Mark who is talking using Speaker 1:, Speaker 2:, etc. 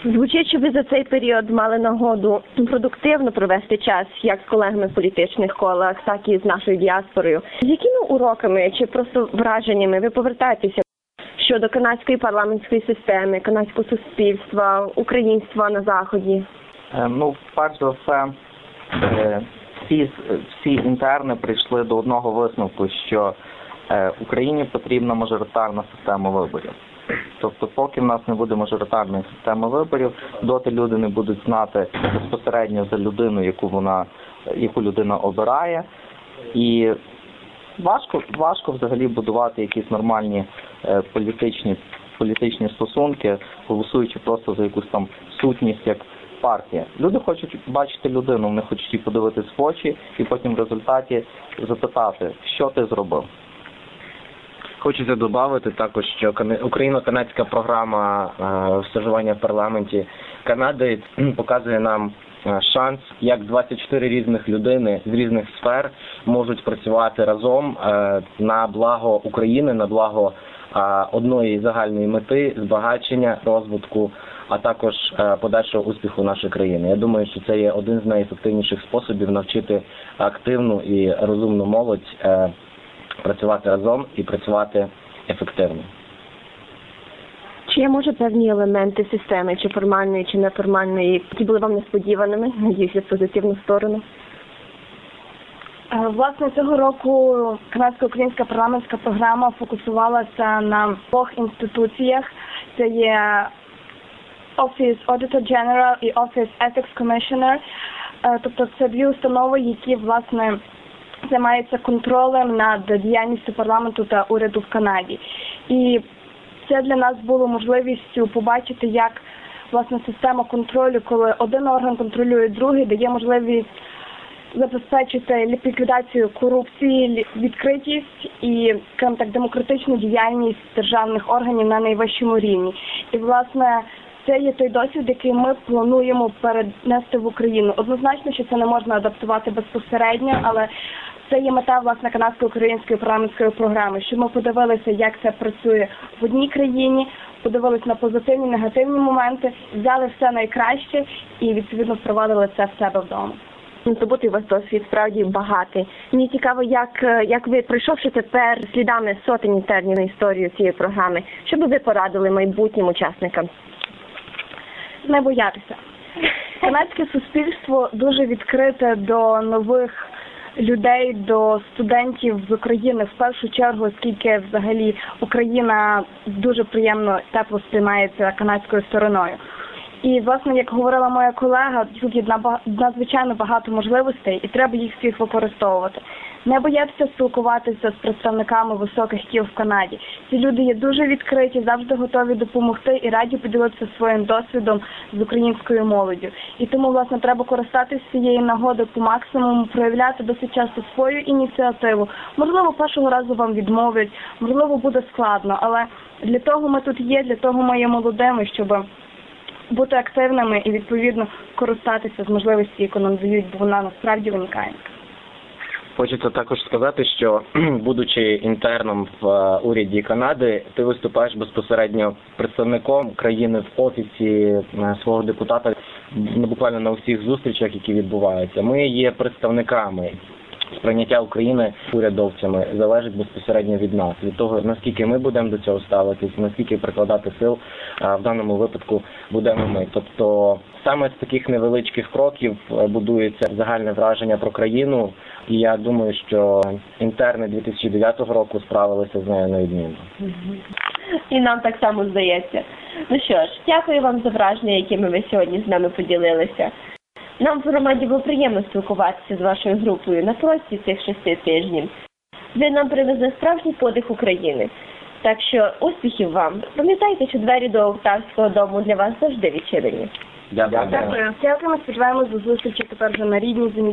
Speaker 1: Звучить, що ви за цей період мали нагоду продуктивно провести час як з колегами в політичних колах, так і з нашою діаспорою. З якими уроками чи просто враженнями ви повертаєтеся щодо канадської парламентської системи, канадського суспільства, українства на Заході?
Speaker 2: Перш за все, всі інтерни прийшли до одного висновку, що Україні потрібна мажоритарна система виборів. Тобто, поки в нас не буде мажоритарної системи виборів, доти люди не будуть знати безпосередньо за людину, яку людина обирає. І важко взагалі будувати якісь нормальні політичні стосунки, голосуючи просто за якусь там сутність як партія. Люди хочуть бачити людину, вони хочуть її подивитись в очі і потім в результаті запитати, що ти зробив.
Speaker 3: Хочеться додати також, що україно-канадська програма стажування в парламенті Канади показує нам шанс, як 24 різних людини з різних сфер можуть працювати разом на благо України, на благо одної загальної мети – збагачення, розвитку, а також подальшого успіху нашої країни. Я думаю, що це є один з найефективніших способів навчити активну і розумну молодь працювати разом і працювати ефективно.
Speaker 1: Чи є, може, певні елементи системи, чи формальної, чи неформальної, які були вам несподіваними, надіюся, в позитивну сторону?
Speaker 4: Власне, цього року канадсько-українська парламентська програма фокусувалася на двох інституціях. Це є Office Auditor General і Office Ethics Commissioner. Тобто це дві установи, які, власне, займаються контролем над діяльністю парламенту та уряду в Канаді. І це для нас було можливістю побачити, як, власне, система контролю, коли один орган контролює другий, дає можливість забезпечити ліквідацію корупції, відкритість і, скажімо так, демократичну діяльність державних органів на найвищому рівні. І, власне, це є той досвід, який ми плануємо перенести в Україну. Однозначно, що це не можна адаптувати безпосередньо, але це є мета, власне, канадсько-української парламентської програми, щоб ми подивилися, як це працює в одній країні, подивилися на позитивні, негативні моменти, взяли все найкраще і, відповідно, впровадили це в себе вдома.
Speaker 1: Здобутий у вас досвід справді багатий. Мені цікаво, як ви, пройшовши тепер слідами сотень інтернів на історію цієї програми, що би ви порадили майбутнім учасникам?
Speaker 4: Не боятися. Канадське суспільство дуже відкрите до нових людей, до студентів з України в першу чергу, оскільки взагалі Україна дуже приємно, тепло сприймається канадською стороною. І, власне, як говорила моя колега, тут є надзвичайно багато можливостей і треба їх всіх використовувати. Не боятися спілкуватися з представниками високих кіл в Канаді. Ці люди є дуже відкриті, завжди готові допомогти і раді поділитися своїм досвідом з українською молоддю. І тому, власне, треба користатися цієї нагоди по максимуму, проявляти досить часто свою ініціативу. Можливо, першого разу вам відмовлять, можливо, буде складно, але для того ми тут є, для того ми є молодими, щоб бути активними і, відповідно, користатися з можливості, яку нам дають, бо вона насправді унікальна.
Speaker 3: Хочеться також сказати, що, будучи інтерном в уряді Канади, ти виступаєш безпосередньо представником країни в офісі свого депутата, буквально на усіх зустрічах, які відбуваються. Ми є представниками. Сприйняття України урядовцями залежить безпосередньо від нас, від того, наскільки ми будемо до цього ставитись, наскільки прикладати сил, в даному випадку будемо ми. Тобто саме з таких невеличких кроків будується загальне враження про країну, і я думаю, що інтерни 2009 року справилися з нею невідмінно.
Speaker 1: І нам так само здається. Ну що ж, дякую вам за враження, якими ви сьогодні з нами поділилися. Нам в громаді було приємно спілкуватися з вашою групою на протязі цих 6 тижнів. Ви нам привезли справжній подих України. Так що успіхів вам. Пам'ятайте, що двері до Олтавського дому для вас завжди відчинені.
Speaker 3: Дякую.
Speaker 4: Дякую. Сподіваємось до зустрічі тепер вже на рідній землі.